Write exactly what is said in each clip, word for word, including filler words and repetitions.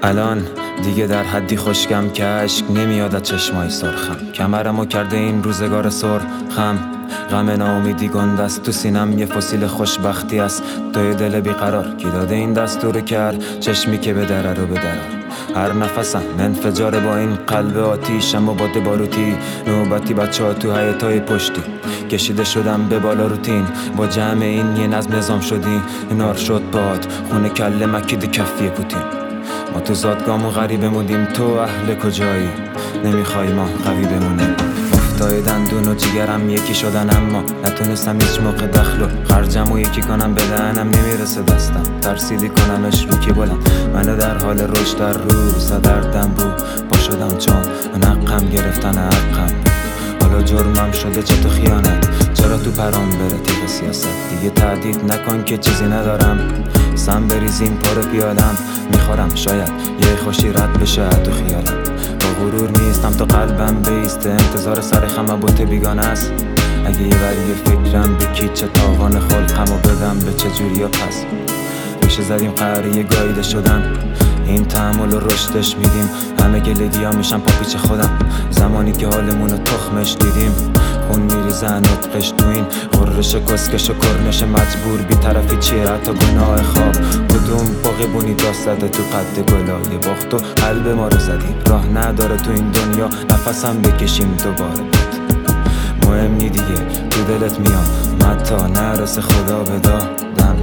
الان دیگه در حدی خشکم که عشق نمیاد از چشمای سرخم. کمرمو کرده این روزگار سرخم، غم ناامیدی گنده است تو سینم، یه فسیل خوشبختی است توی دل بیقرار. کی داده این دستور کرد چشمی که به دره رو به درار. هر نفسم انفجاره با این قلب آتیشم و باد باروتی. نوبتی بچه ها تو حیطای پشتی کشیده شدم به بالا روتین. با جمع این یه نظم نظام شدی، نار شد باد خونه کله مکید کفی پوتین. ما تو زادگاه و غریبه مودیم، تو اهل کجایی؟ نمیخوای ما قوی بمونیم. افتای دندون و جیگرم یکی شدن، اما نتونستم هیچ موقع دخلو خرجم و یکی کنم به دهنم نمیرسه دستم. ترسیدی کنمش رو کی بلند، منو در حال رشد در رو صدردم بو با شدم چون نقم گرفتن حقم. حالا جرمم شده چه تو خیانت، چرا تو پرام بره تیغ سیاست. دیگه تهدید نکن که چیزی ندارم، سم بریزیم پر پیالم میخورم. شاید یه خوشی رد بشه تو خیالم، با غرور میستم تا قلبم بیسته. انتظار سر خمبوت بیگانه است، اگه یه وری فکرم به کی چه تاوان خلقم و بدم به چه جوری یا پس. پیش زدیم قهریه گاییده شدن، این تحمل و رشدش میدیم. همه گلگی ها میشن پاپیچ خودم، زمانی که حالمون رو تخمش دیدیم. خون میریزه نطقش تو این غرش کسکش و کرنش مجبور. بی طرفی چیه حتی گناه خواب، کدوم باقی بونی داست زده تو قد گلای باخت و قلب ما رو زدیم. راه نداره تو این دنیا نفسم بکشیم دوباره بود. مهم نی دیگه تو دلت میام من تا نرسه خدا بدادم.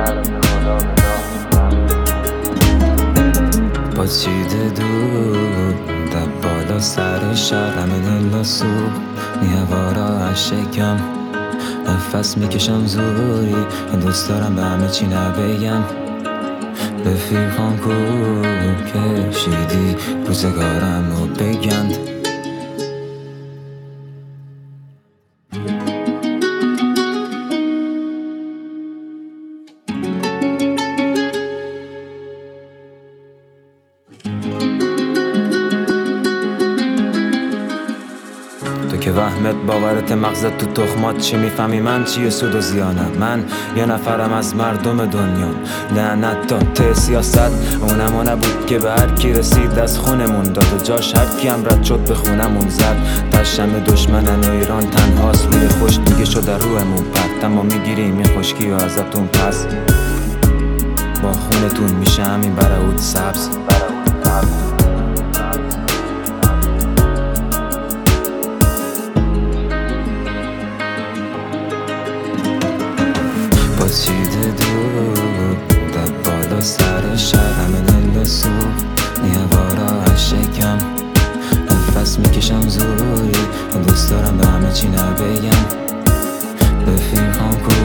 با چیده دور در بالا سر شهرم دل سوخ نیوارا شکم. نفس میکشم زوری دوست دارم به همه چی نبگم. رفیقان کو کشیدی روزگارم رو بگند. تو که وهمت باورت مغزت تو تخمات چی میفهمی من چیه سود و زیانم. من یه نفرم از مردم دنیا، لعنت تا ته سیاست. اونم نبود که به هر کی رسید از خونمون داد و جاش هر کی هم رد شد به خونمون زد. تشم دشمنن و ایران تنهاست روی خوش دیگه شده روحمون پرد. اما میگیریم این خشکی و ازتون پس با خونتون میشه همین برعود سبز. با چیده دور در بالا سر شهرم دل سوخ نیوارا شکم. نفس میکشم زوری دوست دارم به همه چی نبگم. رفیقان کو